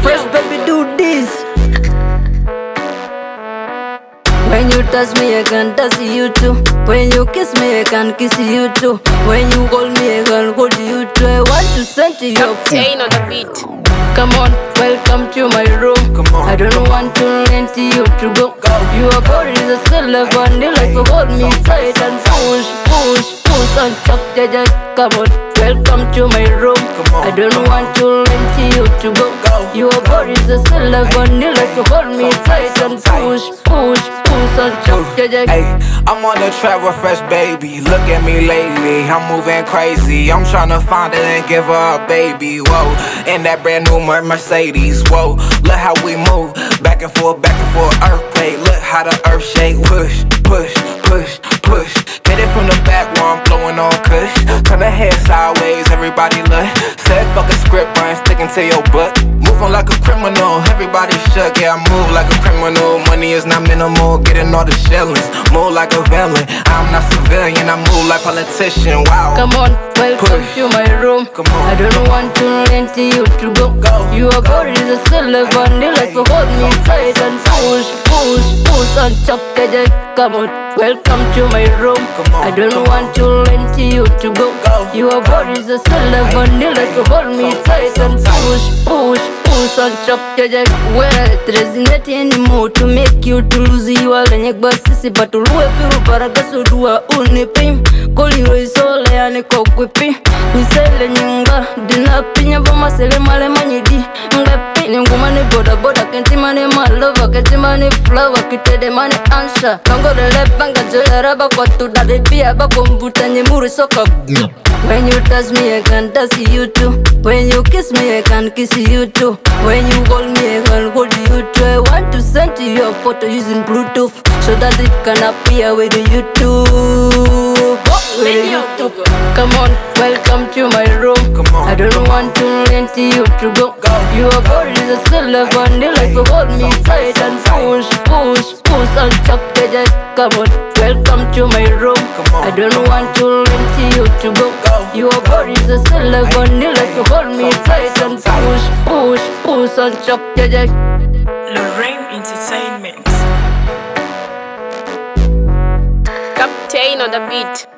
Fresh baby, do this. When you touch me, I can touch you too. When you kiss me, I can kiss you too. When you hold me, I can hold you too. I want to send to your Chain on the beat. Come on, welcome to my room. I don't want to lend you to go. Your body is a silver vanilla, so hold me tight and push, push, push and chop, jaja. Come on, welcome to my room. I don't want to lend you to go. Your body is a silver vanilla, so hold me tight and push, push, push and chop, jaja. Hey, I'm on the track with Fresh Baby. Look at me lately, I'm moving crazy. I'm tryna find her and give her a baby. Whoa, in that brand new Mercedes. Whoa, look how we move, back and forth, earthquake. Look how the earth shake. Push, push, push, push. Hit it from the back while I'm blowing on kush. Turn the head sideways, everybody look. Said fuck a script, I'm sticking to your butt. Moving like a criminal, everybody shook. Yeah, I move like a criminal. Money is not minimal, getting all the shillings. Move like a villain, I'm not civilian. I move like politician. Wow. Come on, welcome to my room. I don't want to lend you to go. Your body is a silver vanilla, so hold me tight and push, push, push and chop, jaja. Come on, welcome to my room. I don't want to lend you to go. Your body is a silver vanilla, so hold me tight and push, push, push and chop, jaja. Well, there's nothing anymore to make you to lose you all and your sissy, but to lose you paragaso dua unipim. Koliro isole ane kokwipi. Misele nyunga dina pinya vama sele male manyidi. Ngapi ngumane boda boda kenti mane malova kenti mane flower kitede mane answer. Kango de lepanga jole raba kwa tudade pia bako mbuta nyemuri soka. When you touch me, I can touch you too. When you kiss me, I can kiss you too. When you hold me, I can hold you too. I want to send you your photo using Bluetooth so that it can appear with YouTube. Come on, welcome to my room. I don't want to lend you to go. Your body is a silver vanilla, so hold me tight and push, push, push and chop, jaja. Come on, welcome to my room. I don't want to lend you to go. Your body is a silver vanilla, so hold me tight and push, push, push and chop, jaja. Lorraine Entertainment. Captain on the beat.